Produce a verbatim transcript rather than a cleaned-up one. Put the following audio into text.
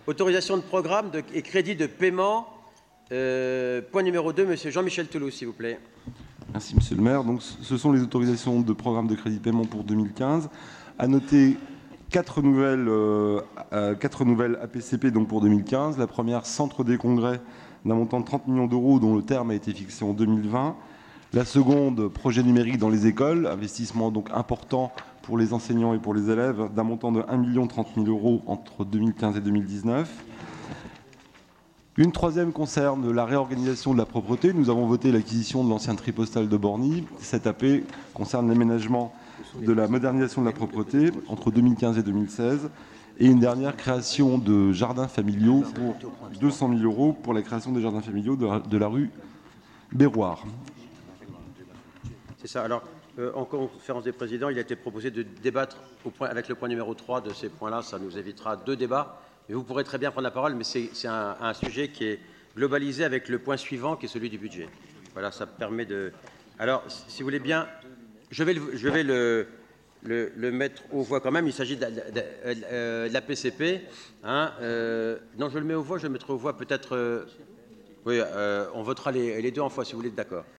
Autorisation de programme de, et crédit de paiement. Euh, point numéro deux, Monsieur Jean-Michel Toulouse, s'il vous plaît. Merci, Monsieur le maire. Donc, ce sont les autorisations de programme de crédit de paiement pour deux mille quinze. À noter quatre nouvelles, euh, euh, quatre nouvelles A P C P donc pour deux mille quinze. La première, Centre des congrès, d'un montant de trente millions d'euros, dont le terme a été fixé en deux mille vingt. La seconde, projet numérique dans les écoles, investissement donc important pour les enseignants et pour les élèves, d'un montant de un million trente mille euros entre deux mille quinze et deux mille dix-neuf. Une troisième concerne la réorganisation de la propreté. Nous avons voté l'acquisition de l'ancien tri postal de Borny. Cette A P concerne l'aménagement de la modernisation de la propreté entre deux mille quinze et deux mille seize. Et une dernière, création de jardins familiaux pour deux cent mille euros pour la création des jardins familiaux de la, de la rue Béroir. C'est ça. Alors, euh, en conférence des présidents, il a été proposé de débattre au point, avec le point numéro trois de ces points-là. Ça nous évitera deux débats. Mais vous pourrez très bien prendre la parole, mais c'est un, un sujet qui est globalisé avec le point suivant, qui est celui du budget. Voilà, ça permet de... Alors, si vous voulez bien, je vais le, je vais le, le, le mettre aux voix quand même. Il s'agit de, de, de, de la P C P. Hein, euh, non, je le mets aux voix, je le mettrai aux voix peut-être... Euh, oui, euh, on votera les, les deux en fois, si vous voulez, d'accord.